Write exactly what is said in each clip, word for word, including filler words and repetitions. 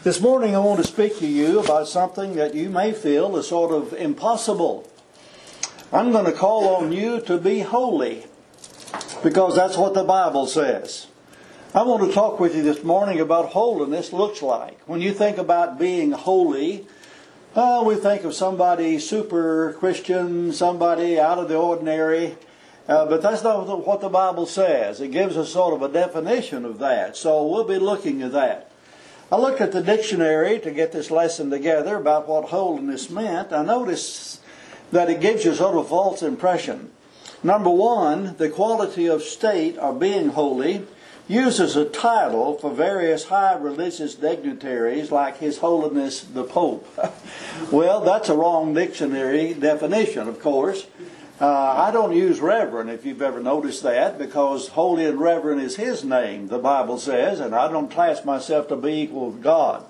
This morning I want to speak to you about something that you may feel is sort of impossible. I'm going to call on you to be holy, because that's what the Bible says. I want to talk with you this morning about holiness looks like. When you think about being holy, uh, we think of somebody super Christian, somebody out of the ordinary. Uh, but that's not what the Bible says. It gives us sort of a definition of that. So we'll be looking at that. I looked at the dictionary to get this lesson together about what holiness meant. I noticed that it gives you sort of a false impression. Number one, the quality of state or being holy uses a title for various high religious dignitaries like His Holiness the Pope. Well, that's a wrong dictionary definition, of course. Uh, I don't use reverend, if you've ever noticed that, because holy and reverend is His name, the Bible says, and I don't class myself to be equal with God.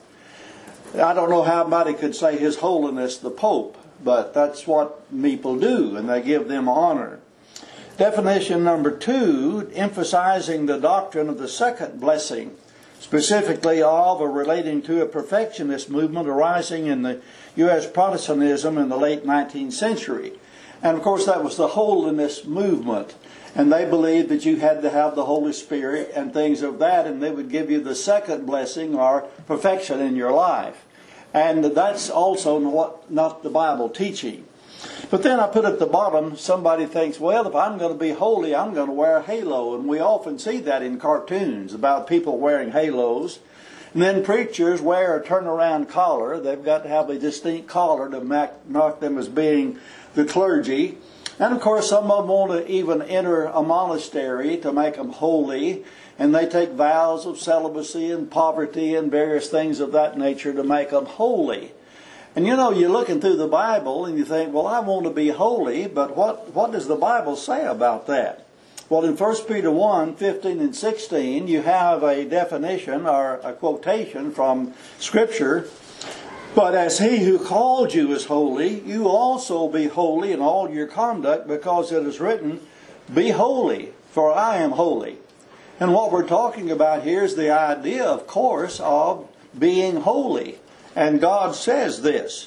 I don't know how anybody could say His Holiness the Pope, but that's what people do, and they give them honor. Definition number two, emphasizing the doctrine of the second blessing, specifically of or relating to a perfectionist movement arising in the U S Protestantism in the late nineteenth century. And of course that was the holiness movement. And they believed that you had to have the Holy Spirit and things of that, and they would give you the second blessing or perfection in your life. And that's also what, not the Bible teaching. But then I put at the bottom, somebody thinks, well, if I'm going to be holy, I'm going to wear a halo. And we often see that in cartoons about people wearing halos. And then preachers wear a turnaround collar. They've got to have a distinct collar to mark them as being the clergy. And of course some of them want to even enter a monastery to make them holy. And they take vows of celibacy and poverty and various things of that nature to make them holy. And you know, you're looking through the Bible and you think, well, I want to be holy, but what, what does the Bible say about that? Well, in First Peter one, fifteen and sixteen, you have a definition or a quotation from Scripture. But as He who called you is holy, you also be holy in all your conduct, because it is written, be holy, for I am holy. And what we're talking about here is the idea, of course, of being holy. And God says this.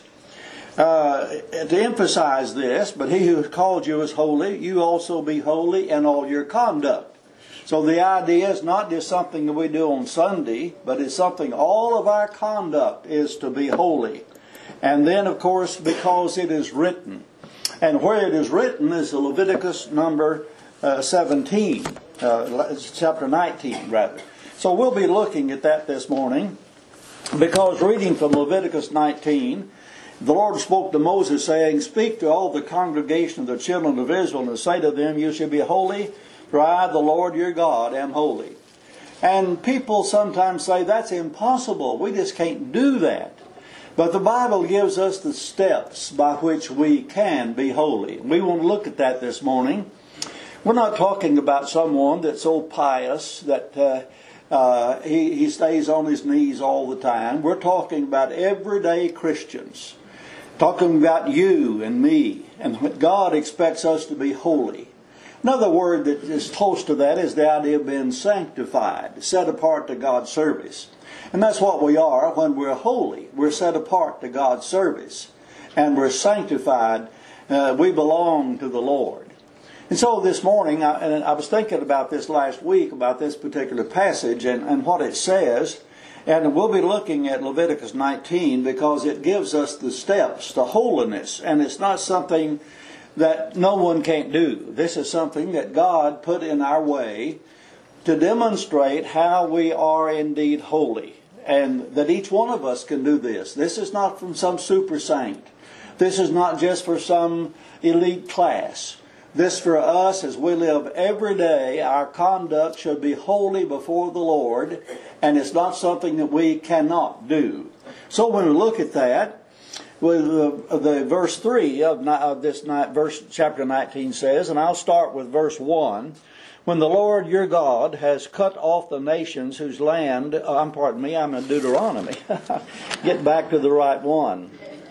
Uh, to emphasize this, but He who called you is holy, you also be holy in all your conduct. So the idea is not just something that we do on Sunday, but it's something all of our conduct is to be holy. And then, of course, because it is written. And where it is written is Leviticus number uh, seventeen, uh, chapter nineteen, rather. So we'll be looking at that this morning, because reading from Leviticus nineteen, the Lord spoke to Moses, saying, speak to all the congregation of the children of Israel, and say to them, you shall be holy, for I, the Lord your God, am holy. And people sometimes say, that's impossible. We just can't do that. But the Bible gives us the steps by which we can be holy. We want to look at that this morning. We're not talking about someone that's so pious that uh, uh, he, he stays on his knees all the time. We're talking about everyday Christians. Talking about you and me, and what God expects us to be holy. Another word that is close to that is the idea of being sanctified, set apart to God's service. And that's what we are when we're holy. We're set apart to God's service. And we're sanctified. Uh, we belong to the Lord. And so this morning, I, and I was thinking about this last week, about this particular passage and, and what it says. And we'll be looking at Leviticus nineteen because it gives us the steps to holiness. And it's not something that no one can't do. This is something that God put in our way to demonstrate how we are indeed holy. And that each one of us can do this. This is not from some super saint. This is not just for some elite class. This for us, as we live every day, our conduct should be holy before the Lord, and it's not something that we cannot do. So when we look at that, well, the, the verse three of, of this night, verse chapter nineteen says, and I'll start with verse one. When the Lord your God has cut off the nations whose land, uh, I'm pardon me, I'm in Deuteronomy. Get back to the right one.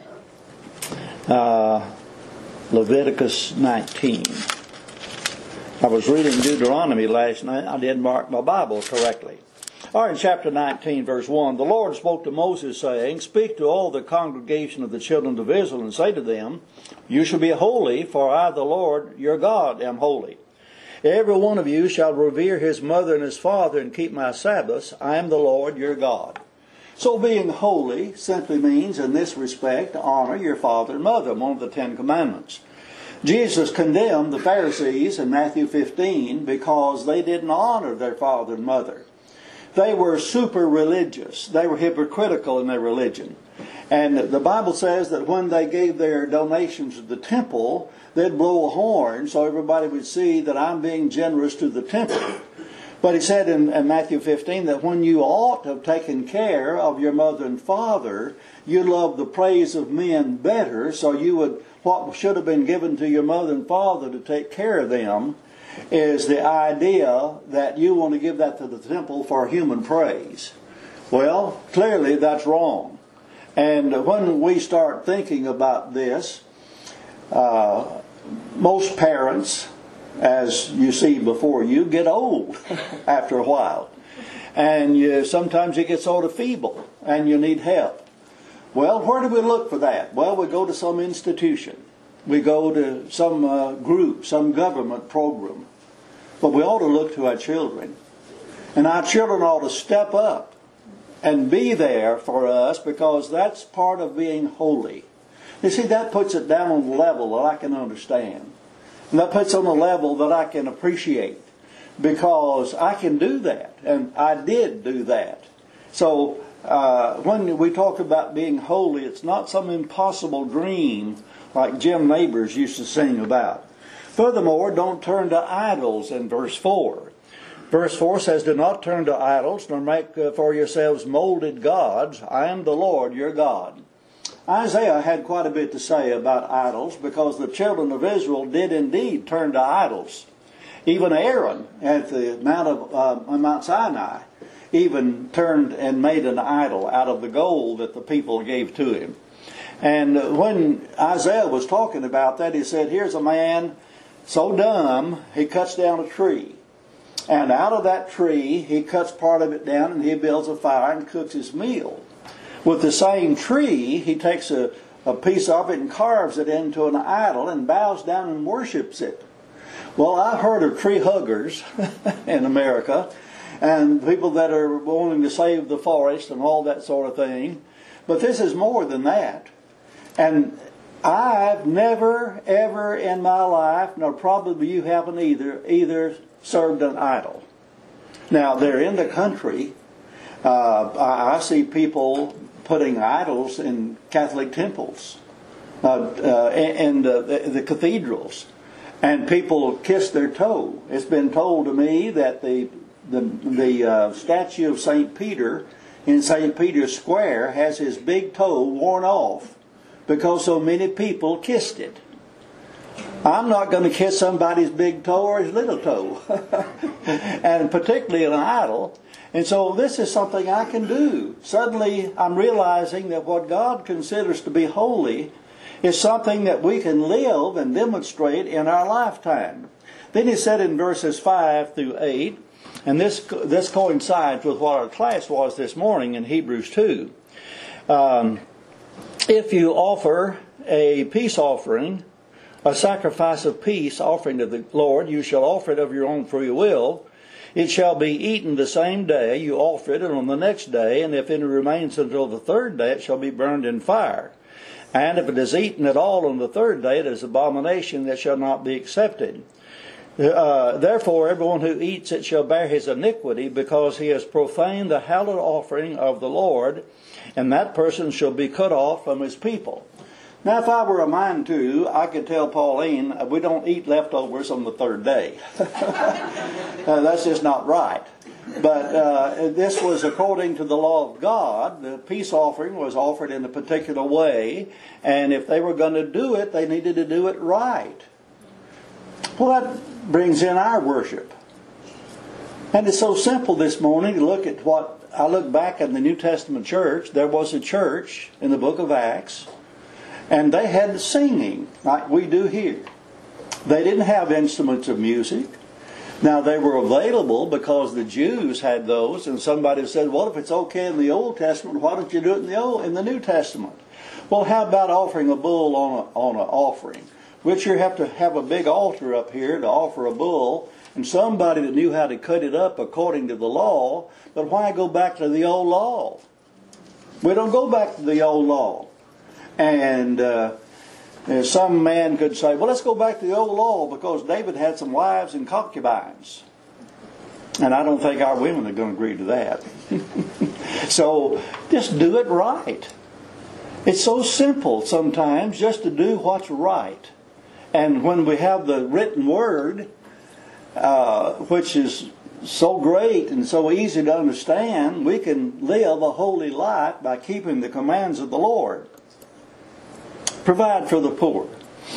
Uh, Leviticus nineteen. I was reading Deuteronomy last night. I didn't mark my Bible correctly. All right, in chapter nineteen, verse one, the Lord spoke to Moses, saying, Speak to all the congregation of the children of Israel, and say to them, You shall be holy, for I, the Lord, your God, am holy. Every one of you shall revere his mother and his father, and keep my Sabbaths. I am the Lord, your God. So being holy simply means, in this respect, to honor your father and mother, one of the Ten Commandments. Jesus condemned the Pharisees in Matthew fifteen because they didn't honor their father and mother. They were super religious. They were hypocritical in their religion. And the Bible says that when they gave their donations to the temple, they'd blow a horn so everybody would see that I'm being generous to the temple. But he said in, in Matthew fifteen that when you ought to have taken care of your mother and father, you love the praise of men better, so you would, what should have been given to your mother and father to take care of them, is the idea that you want to give that to the temple for human praise. Well, clearly that's wrong. And when we start thinking about this, uh, most parents, as you see before you, get old after a while. And you, sometimes you get sort of feeble and you need help. Well, where do we look for that? Well, we go to some institution. We go to some uh, group, some government program. But we ought to look to our children. And our children ought to step up and be there for us, because that's part of being holy. You see, that puts it down on the level that I can understand. And that puts it on a level that I can appreciate. Because I can do that. And I did do that. So uh, when we talk about being holy, it's not some impossible dream like Jim Nabors used to sing about. Furthermore, don't turn to idols in verse four. Verse four says, Do not turn to idols, nor make for yourselves molded gods. I am the Lord your God. Isaiah had quite a bit to say about idols, because the children of Israel did indeed turn to idols. Even Aaron at the Mount of uh, Mount Sinai even turned and made an idol out of the gold that the people gave to him. And when Isaiah was talking about that, he said, here's a man so dumb, he cuts down a tree. And out of that tree, he cuts part of it down and he builds a fire and cooks his meal. With the same tree, he takes a, a piece of it and carves it into an idol and bows down and worships it. Well, I've heard of tree huggers in America, and people that are wanting to save the forest and all that sort of thing. But this is more than that. And I've never, ever in my life, nor probably you haven't either, either served an idol. Now, they're in the country. Uh, I, I see people putting idols in Catholic temples, uh, uh, and uh, the, the cathedrals. And people kiss their toe. It's been told to me that the the, the uh, statue of Saint Peter in Saint Peter's Square has his big toe worn off because so many people kissed it. I'm not going to kiss somebody's big toe or his little toe. And particularly an idol. And so this is something I can do. Suddenly I'm realizing that what God considers to be holy is something that we can live and demonstrate in our lifetime. Then he said in verses five through eight, and this this coincides with what our class was this morning in Hebrews two. Um, if you offer a peace offering, a sacrifice of peace offering to the Lord, you shall offer it of your own free will. It shall be eaten the same day you offer it, and on the next day, and if it remains until the third day, it shall be burned in fire. And if it is eaten at all on the third day, it is abomination that shall not be accepted. Uh, therefore, everyone who eats it shall bear his iniquity, because he has profaned the hallowed offering of the Lord, and that person shall be cut off from his people. Now, if I were a mind to, I could tell Pauline, we don't eat leftovers on the third day. uh, that's just not right. But uh, this was according to the law of God. The peace offering was offered in a particular way, and if they were going to do it, they needed to do it right. Well, that brings in our worship. And it's so simple this morning to look at what, I look back in the New Testament church. There was a church in the book of Acts, and they had singing like we do here. They didn't have instruments of music. Now, they were available because the Jews had those, and somebody said, well, if it's okay in the Old Testament, why don't you do it in the Old, in the New Testament? Well, how about offering a bull on a, on an offering? Which you have to have a big altar up here to offer a bull, and somebody that knew how to cut it up according to the law. But why go back to the old law? We don't go back to the old law. And uh, some man could say, well, let's go back to the old law because David had some wives and concubines. And I don't think our women are going to agree to that. So just do it right. It's so simple sometimes just to do what's right. And when we have the written word, uh, which is so great and so easy to understand, we can live a holy life by keeping the commands of the Lord. Provide for the poor.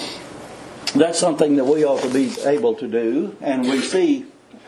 That's something that we ought to be able to do. And we see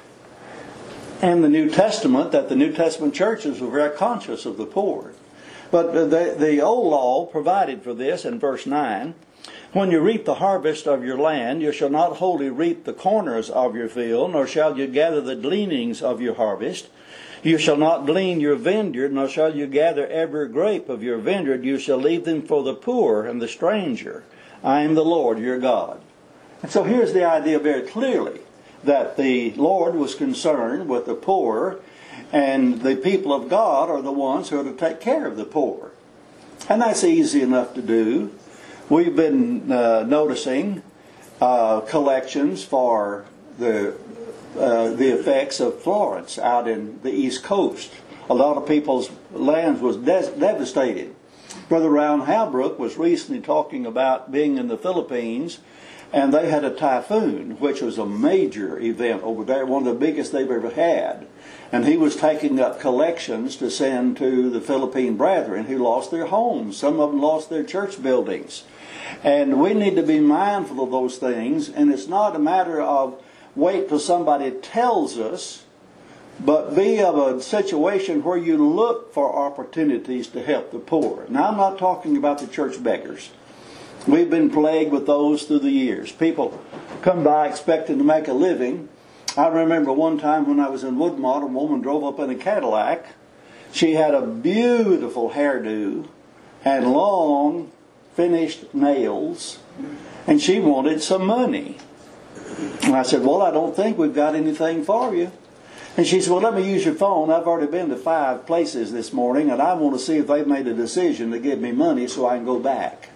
in the New Testament that the New Testament churches were very conscious of the poor. But the, the old law provided for this in verse nine. When you reap the harvest of your land, you shall not wholly reap the corners of your field, nor shall you gather the gleanings of your harvest. You shall not glean your vineyard, nor shall you gather every grape of your vineyard. You shall leave them for the poor and the stranger. I am the Lord your God. And so here's the idea very clearly, that the Lord was concerned with the poor, and the people of God are the ones who are to take care of the poor. And that's easy enough to do. We've been uh, noticing uh, collections for the uh, the effects of Florence out in the East Coast. A lot of people's lands was des- devastated. Brother Round Halbrook was recently talking about being in the Philippines, and they had a typhoon, which was a major event over there, one of the biggest they've ever had. And he was taking up collections to send to the Philippine brethren who lost their homes. Some of them lost their church buildings. And we need to be mindful of those things. And it's not a matter of wait till somebody tells us, but be of a situation where you look for opportunities to help the poor. Now, I'm not talking about the church beggars. We've been plagued with those through the years. People come by expecting to make a living. I remember one time when I was in Woodmont, a woman drove up in a Cadillac. She had a beautiful hairdo and long finished nails, and she wanted some money. And I said, well, I don't think we've got anything for you. And she said, well, let me use your phone. I've already been to five places this morning, and I want to see if they've made a decision to give me money so I can go back.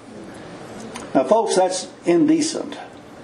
Now, folks, that's indecent.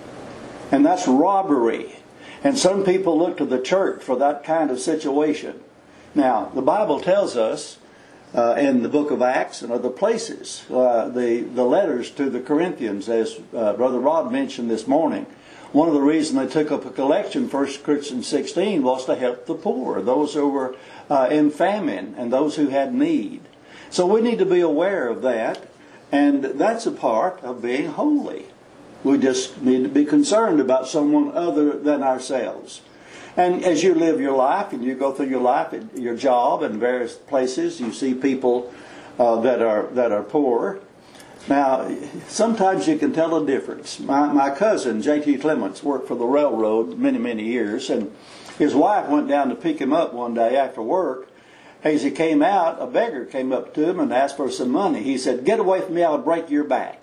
And that's robbery. And some people look to the church for that kind of situation. Now, the Bible tells us uh, in the book of Acts and other places, uh, the, the letters to the Corinthians, as uh, Brother Rod mentioned this morning, one of the reasons they took up a collection, First Corinthians sixteen, was to help the poor, those who were uh, in famine and those who had need. So we need to be aware of that, and that's a part of being holy. We just need to be concerned about someone other than ourselves. And as you live your life and you go through your life, your job and various places, you see people uh, that are that are poor. Now, sometimes you can tell a difference. My, my cousin, J T Clements, worked for the railroad many, many years, and his wife went down to pick him up one day after work. As he came out, a beggar came up to him and asked for some money. He said, "Get away from me, I'll break your back."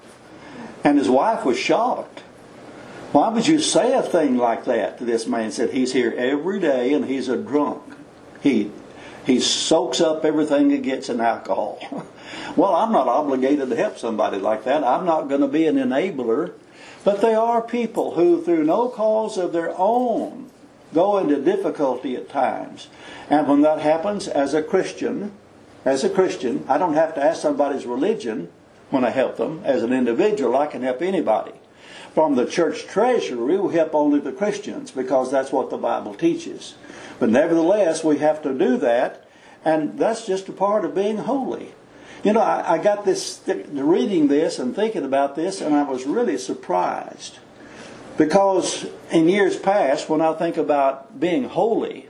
And his wife was shocked. Why would you say a thing like that to this man? He said, he's here every day and he's a drunk. He he soaks up everything he gets in alcohol. Well, I'm not obligated to help somebody like that. I'm not going to be an enabler. But there are people who, through no cause of their own, go into difficulty at times. And when that happens, as a Christian, as a Christian, I don't have to ask somebody's religion when I help them. As an individual, I can help anybody. From the church treasury, we help only the Christians because that's what the Bible teaches. But nevertheless, we have to do that, and that's just a part of being holy. You know, I, I got this, reading this and thinking about this, and I was really surprised. Because in years past, when I think about being holy,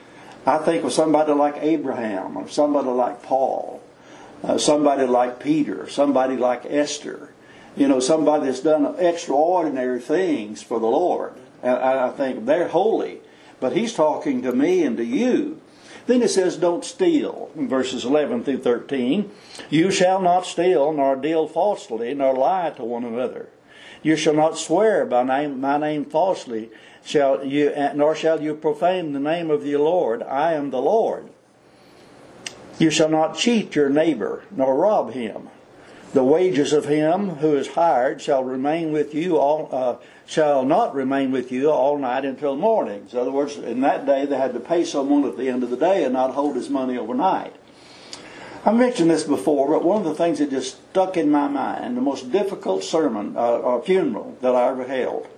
I think of somebody like Abraham, or somebody like Paul, uh, somebody like Peter, somebody like Esther. You know, somebody that's done extraordinary things for the Lord. And I think they're holy. But he's talking to me and to you. Then it says, don't steal, in verses eleven through thirteen. You shall not steal, nor deal falsely, nor lie to one another. You shall not swear by name, my name falsely, shall you, nor shall you profane the name of the Lord. I am the Lord. You shall not cheat your neighbor, nor rob him. The wages of him who is hired shall remain with you all, uh, shall not remain with you all night until morning. So in other words, in that day they had to pay someone at the end of the day and not hold his money overnight. I mentioned this before, but one of the things that just stuck in my mind, the most difficult sermon uh, or funeral that I ever held,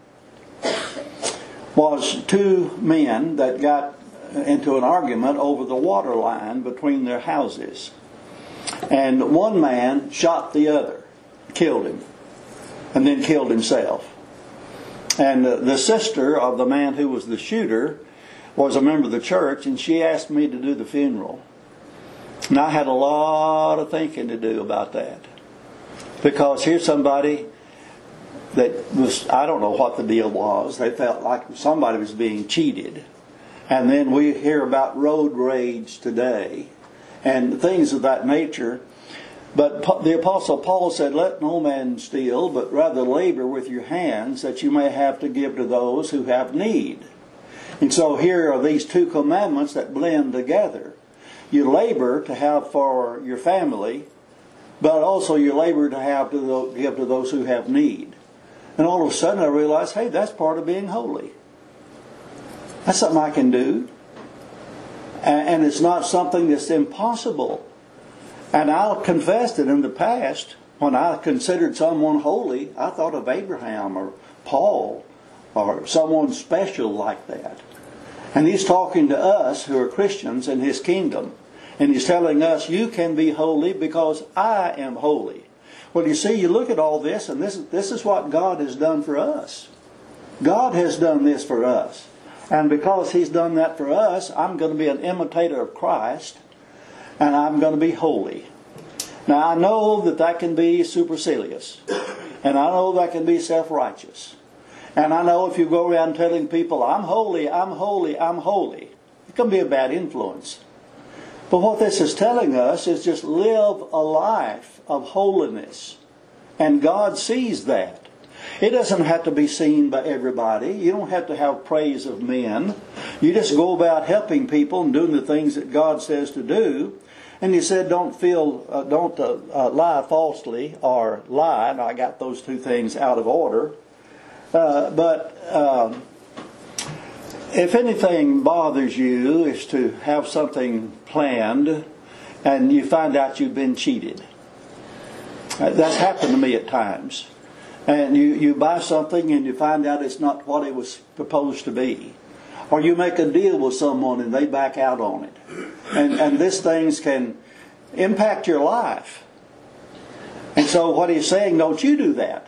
was two men that got into an argument over the water line between their houses. And one man shot the other, killed him, and then killed himself. And the sister of the man who was the shooter was a member of the church, and she asked me to do the funeral. And I had a lot of thinking to do about that. Because here's somebody that was, I don't know what the deal was. They felt like somebody was being cheated. And then we hear about road rage today and things of that nature. But the Apostle Paul said, let no man steal, but rather labor with your hands, that you may have to give to those who have need. And so here are these two commandments that blend together. You labor to have for your family, but also you labor to have to give to those who have need. And all of a sudden I realized, hey, that's part of being holy. That's something I can do. And it's not something that's impossible. And I'll confess that in the past, when I considered someone holy, I thought of Abraham or Paul or someone special like that. And he's talking to us who are Christians in his kingdom. And he's telling us, you can be holy because I am holy. Well, you see, you look at all this, and this, this is what God has done for us. God has done this for us. And because he's done that for us, I'm going to be an imitator of Christ, and I'm going to be holy. Now, I know that that can be supercilious, and I know that can be self-righteous. And I know if you go around telling people, I'm holy, I'm holy, I'm holy, it can be a bad influence. But what this is telling us is just live a life of holiness. And God sees that. It doesn't have to be seen by everybody. You don't have to have praise of men. You just go about helping people and doing the things that God says to do. And he said, don't feel, uh, don't uh, uh, lie falsely or lie. And I got those two things out of order. Uh, but um, if anything bothers you is to have something planned and you find out you've been cheated. Uh, that's happened to me at times. And you, you buy something and you find out it's not what it was supposed to be. Or you make a deal with someone and they back out on it. And, and these things can impact your life. And so what he's saying, don't you do that.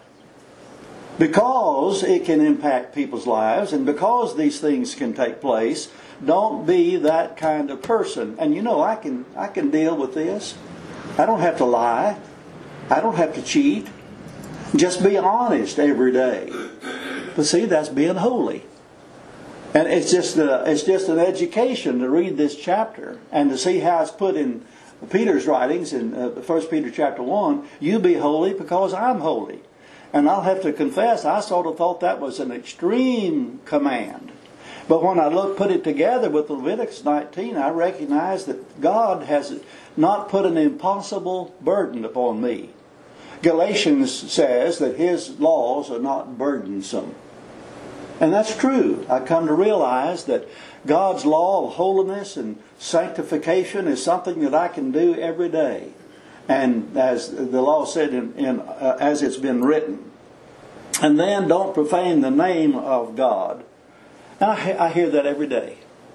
Because it can impact people's lives and because these things can take place, don't be that kind of person. And you know, I can, I can deal with this. I don't have to lie. I don't have to cheat. Just be honest every day. But see, that's being holy. And it's just a, it's just an education to read this chapter and to see how it's put in Peter's writings in uh, First Peter chapter one. You be holy because I'm holy. And I'll have to confess, I sort of thought that was an extreme command. But when I look, put it together with Leviticus nineteen, I recognize that God has not put an impossible burden upon me. Galatians says that his laws are not burdensome. And that's true. I come to realize that God's law of holiness and sanctification is something that I can do every day. And as the law said, in, in, uh, as it's been written. And then don't profane the name of God. And I, I hear that every day.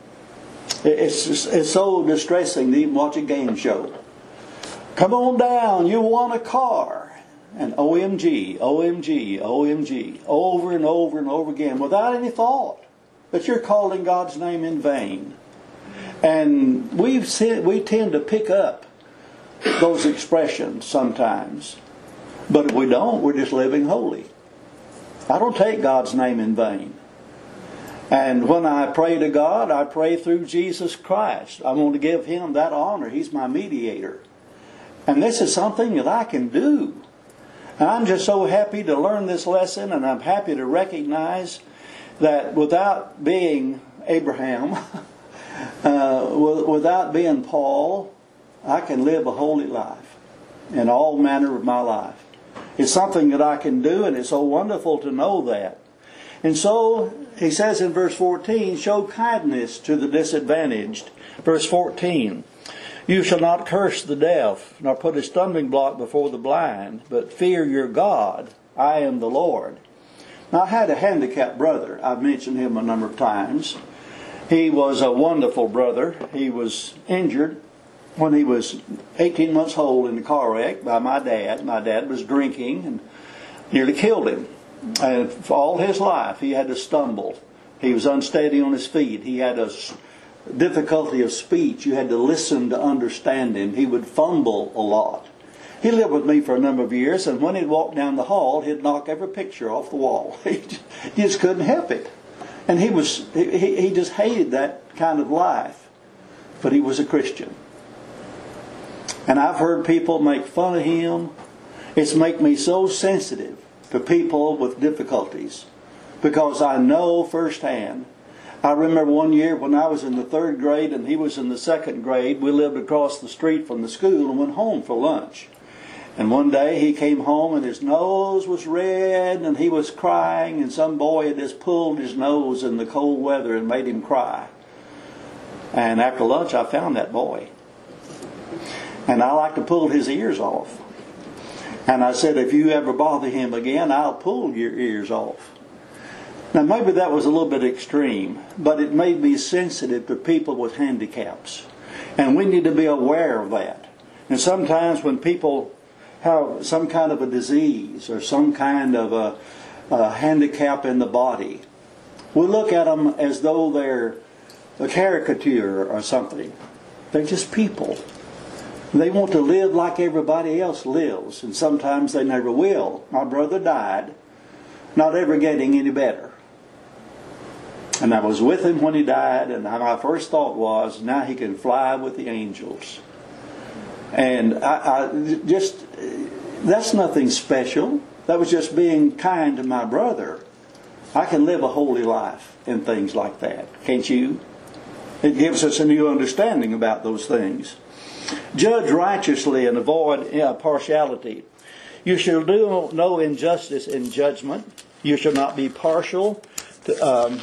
It's, just, it's so distressing to even watch a game show. Come on down, you want a car. And O M G, O M G, O M G, over and over and over again, without any thought that you're calling God's name in vain. And we we tend to pick up those expressions sometimes. But if we don't, we're just living holy. I don't take God's name in vain. And when I pray to God, I pray through Jesus Christ. I want to give Him that honor. He's my mediator. And this is something that I can do. And I'm just so happy to learn this lesson, and I'm happy to recognize that without being Abraham, uh, without being Paul, I can live a holy life in all manner of my life. It's something that I can do, and it's so wonderful to know that. And so, he says in verse fourteen, show kindness to the disadvantaged. Verse fourteen, you shall not curse the deaf, nor put a stumbling block before the blind, but fear your God. I am the Lord. Now, I had a handicapped brother. I've mentioned him a number of times. He was a wonderful brother. He was injured when he was eighteen months old in a car wreck by my dad. My dad was drinking and nearly killed him. And for all his life, he had to stumble. He was unsteady on his feet. He had a difficulty of speech. You had to listen to understand him. He would fumble a lot. He lived with me for a number of years, and when he'd walk down the hall, he'd knock every picture off the wall. He just couldn't help it. And he was he, he just hated that kind of life. But he was a Christian. And I've heard people make fun of him. It's made me so sensitive to people with difficulties, because I know firsthand. I remember one year when I was in the third grade and he was in the second grade, we lived across the street from the school and went home for lunch. And one day he came home and his nose was red and he was crying, and some boy had just pulled his nose in the cold weather and made him cry. And after lunch I found that boy. And I like to pull his ears off. And I said, if you ever bother him again, I'll pull your ears off. Now maybe that was a little bit extreme, but it made me sensitive to people with handicaps. And we need to be aware of that. And sometimes when people have some kind of a disease or some kind of a, a handicap in the body, we look at them as though they're a caricature or something. They're just people. They want to live like everybody else lives, and sometimes they never will. My brother died, not ever getting any better. And I was with him when he died, and my first thought was, now he can fly with the angels. And I, I just, that's nothing special. That was just being kind to my brother. I can live a holy life in things like that. Can't you? It gives us a new understanding about those things. Judge righteously and avoid partiality. You shall do no injustice in judgment. You shall not be partial to, um,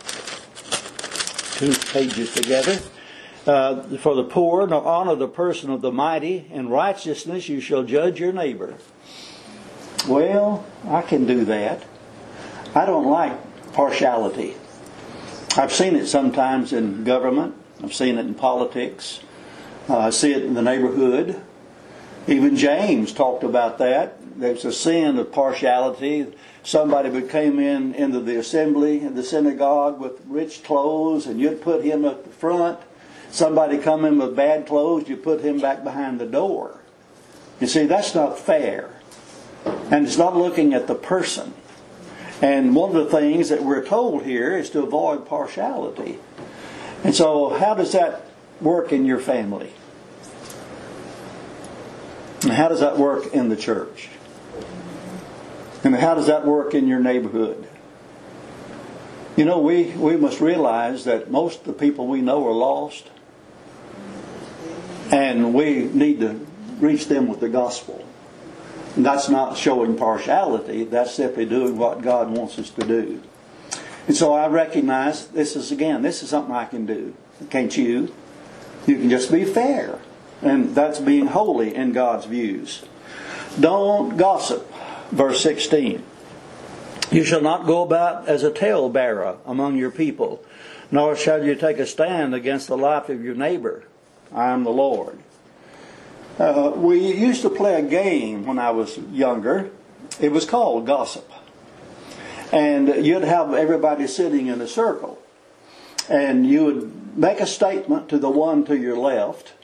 two pages together. Uh, for the poor, nor honor the person of the mighty. In righteousness you shall judge your neighbor. Well, I can do that. I don't like partiality. I've seen it sometimes in government. I've seen it in politics. Uh, I see it in the neighborhood. Even James talked about that. There's a sin of partiality. Somebody would come in into the assembly, in the synagogue with rich clothes, and you'd put him at the front. Somebody come in with bad clothes, you put him back behind the door. You see, that's not fair. And it's not looking at the person. And one of the things that we're told here is to avoid partiality. And so how does that work in your family? And how does that work in the church? And how does that work in your neighborhood? You know, we, we must realize that most of the people we know are lost. And we need to reach them with the gospel. And that's not showing partiality. That's simply doing what God wants us to do. And so I recognize this is, again, this is something I can do. Can't you? You can just be fair. And that's being holy in God's views. Don't gossip. Verse sixteen. You shall not go about as a talebearer among your people, nor shall you take a stand against the life of your neighbor. I am the Lord. Uh, we used to play a game when I was younger. It was called gossip. And you'd have everybody sitting in a circle. And you would make a statement to the one to your left.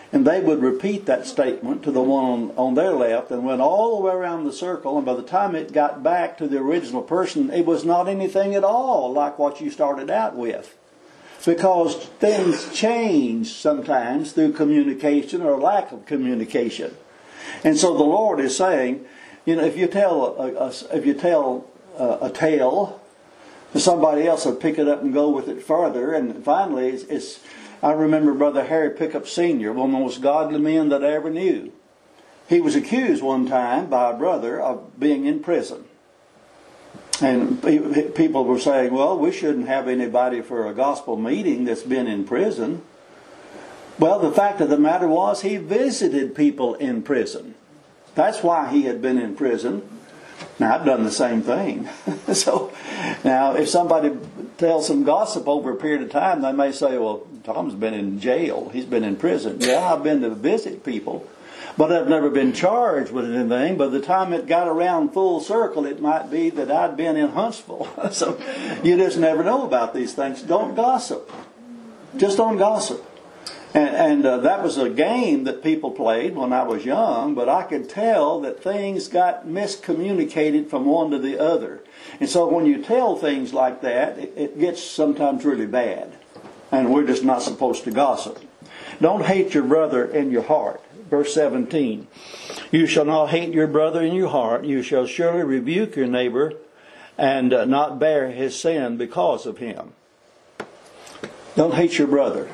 And they would repeat that statement to the one on, on their left and went all the way around the circle. And by the time it got back to the original person, it was not anything at all like what you started out with. Because things change sometimes through communication or lack of communication. And so the Lord is saying, you know, if you tell a, a, if you tell a, a tale, somebody else will pick it up and go with it further. And finally, it's, it's I remember Brother Harry Pickup Senior, one of the most godly men that I ever knew. He was accused one time by a brother of being in prison. And people were saying, well, we shouldn't have anybody for a gospel meeting that's been in prison. Well, the fact of the matter was he visited people in prison. That's why he had been in prison. Now, I've done the same thing. So, now, if somebody tells some gossip over a period of time, they may say, well, Tom's been in jail. He's been in prison. Yeah, I've been to visit people. But I've never been charged with anything. By the time it got around full circle, it might be that I'd been in Huntsville. So, you just never know about these things. Don't gossip. Just don't gossip. And, and uh, that was a game that people played when I was young, but I could tell that things got miscommunicated from one to the other. And so when you tell things like that, it, it gets sometimes really bad. And we're just not supposed to gossip. Don't hate your brother in your heart. Verse seventeen. You shall not hate your brother in your heart. You shall surely rebuke your neighbor and uh, not bear his sin because of him. Don't hate your brother.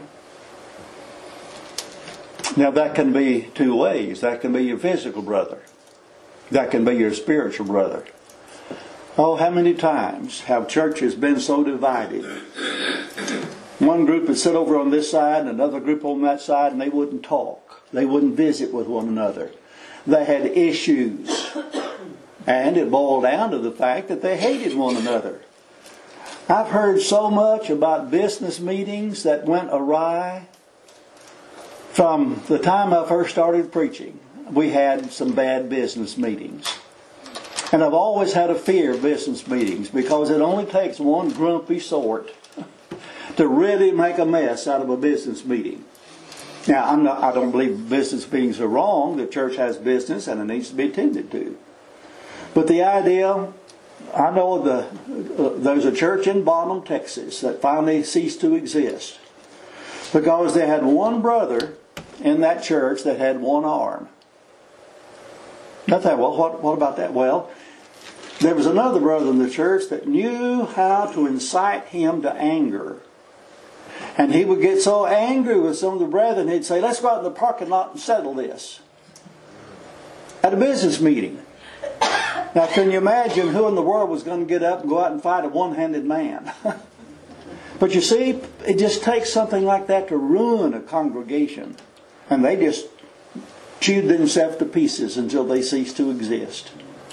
Now that can be two ways. That can be your physical brother. That can be your spiritual brother. Oh, how many times have churches been so divided? One group would sit over on this side and another group on that side, and they wouldn't talk. They wouldn't visit with one another. They had issues. And it boiled down to the fact that they hated one another. I've heard so much about business meetings that went awry. From the time I first started preaching, we had some bad business meetings. And I've always had a fear of business meetings because it only takes one grumpy sort to really make a mess out of a business meeting. Now, I'm not, I don't believe business meetings are wrong. The church has business and it needs to be attended to. But the idea, I know the uh, there's a church in Bonham, Texas that finally ceased to exist because they had one brother in that church that had one arm. I thought, well, what, what about that? Well, there was another brother in the church that knew how to incite him to anger. And he would get so angry with some of the brethren, he'd say, let's go out in the parking lot and settle this. At a business meeting. Now, can you imagine who in the world was going to get up and go out and fight a one-handed man? But you see, it just takes something like that to ruin a congregation. And they just chewed themselves to pieces until they ceased to exist.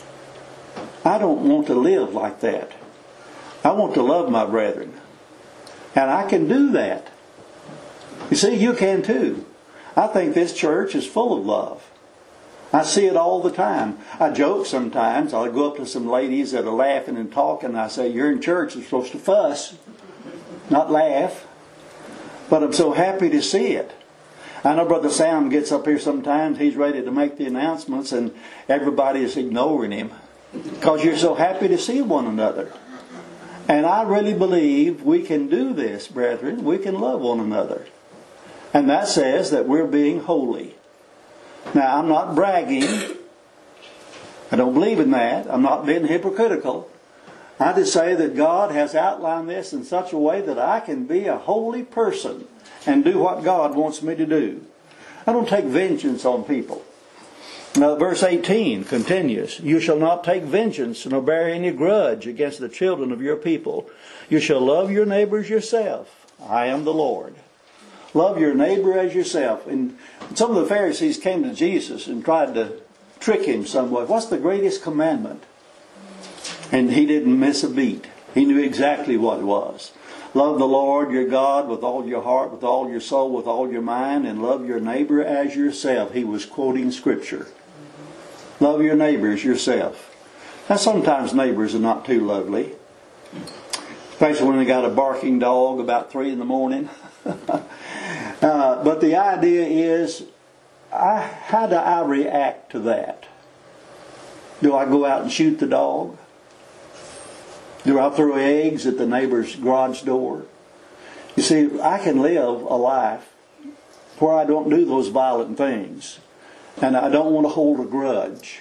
I don't want to live like that. I want to love my brethren. And I can do that. You see, you can too. I think this church is full of love. I see it all the time. I joke sometimes. I'll go up to some ladies that are laughing and talking, and I say, you're in church, you're supposed to fuss, not laugh. But I'm so happy to see it. I know Brother Sam gets up here sometimes. He's ready to make the announcements, and everybody is ignoring him because you're so happy to see one another. And I really believe we can do this, brethren. We can love one another. And that says that we're being holy. Now, I'm not bragging. I don't believe in that. I'm not being hypocritical. I just say that God has outlined this in such a way that I can be a holy person and do what God wants me to do. I don't take vengeance on people. Now, verse eighteen continues, you shall not take vengeance nor bear any grudge against the children of your people. You shall love your neighbors yourself. I am the Lord. Love your neighbor as yourself. And some of the Pharisees came to Jesus and tried to trick him somewhat. What's the greatest commandment? And he didn't miss a beat. He knew exactly what it was. Love the Lord your God with all your heart, with all your soul, with all your mind, and love your neighbor as yourself. He was quoting Scripture. Love your neighbors yourself. Now sometimes neighbors are not too lovely. Especially when they got a barking dog about three in the morning. uh, but the idea is I, how do I react to that? Do I go out and shoot the dog? Do I throw eggs at the neighbor's garage door? You see, I can live a life where I don't do those violent things. And I don't want to hold a grudge.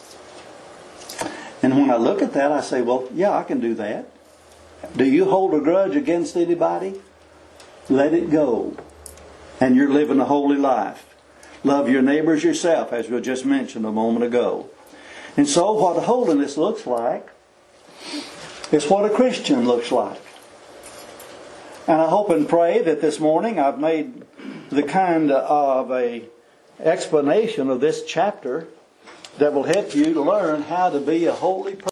And when I look at that, I say, well, yeah, I can do that. Do you hold a grudge against anybody? Let it go. And you're living a holy life. Love your neighbors yourself, as we just mentioned a moment ago. And so what holiness looks like is what a Christian looks like. And I hope and pray that this morning I've made the kind of a explanation of this chapter that will help you to learn how to be a holy person.